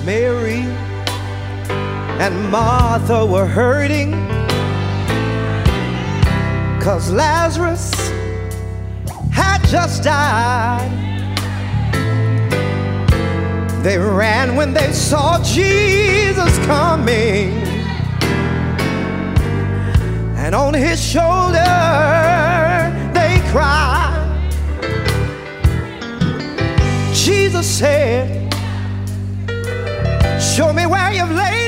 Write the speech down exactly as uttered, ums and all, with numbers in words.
Mary and Martha were hurting, 'cause Lazarus had just died. They ran when they saw Jesus coming, and on his shoulder they cried. Jesus said, "Show me where you've laid